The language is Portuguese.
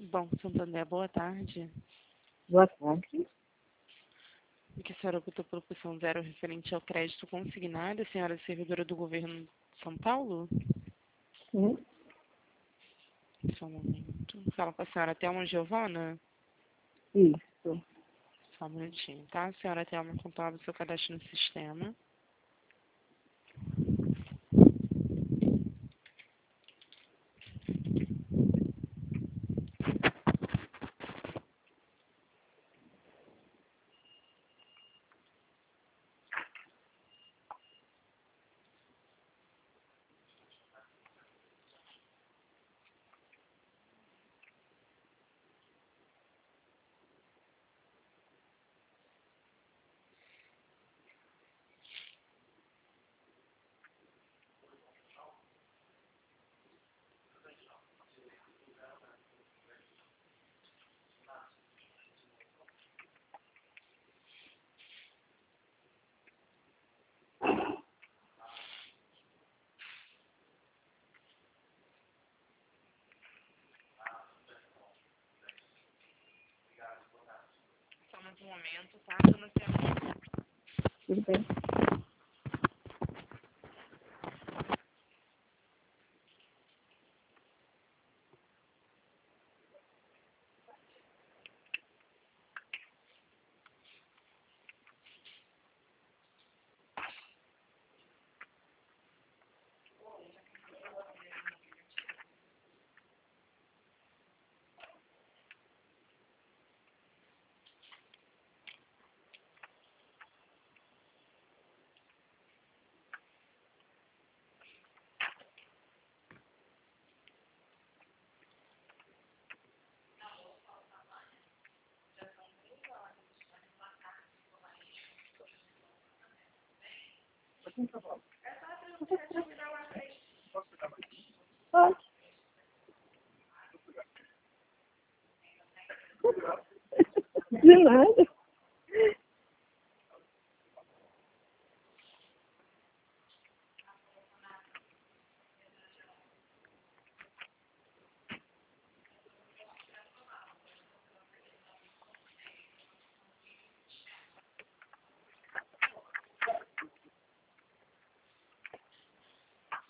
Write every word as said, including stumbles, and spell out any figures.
Bom, Santander, boa tarde. Boa tarde. Que a senhora optou pela opção zero referente ao crédito consignado, a senhora é servidora do governo de São Paulo? Sim. Só um momento. Fala com a senhora Thelma Giovana? Isso. Só um minutinho, tá? A senhora Thelma controlava o seu cadastro no sistema. Só mais um momento, tá? Dona Thelma. Tudo bem. Pode. De nada.